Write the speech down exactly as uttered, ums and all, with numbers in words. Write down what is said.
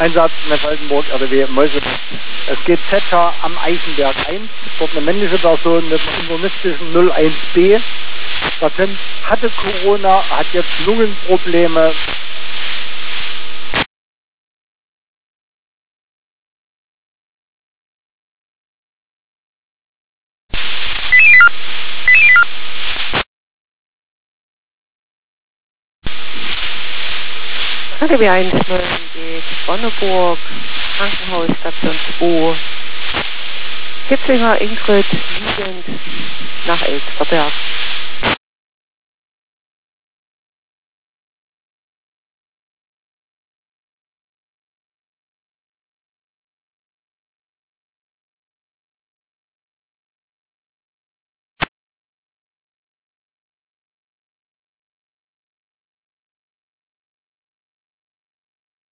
Einsatz in der Falkenburg R D W Mäusebusch. Es geht Z H am Eichenberg eins, dort eine männliche Person mit einem internistischen null eins B. Patient hatte Corona, hat jetzt Lungenprobleme. R D W eins null geht Bonneburg, Krankenhaus, Station zwei. Kipfinger Ingrid, liegend nach Elsterberg.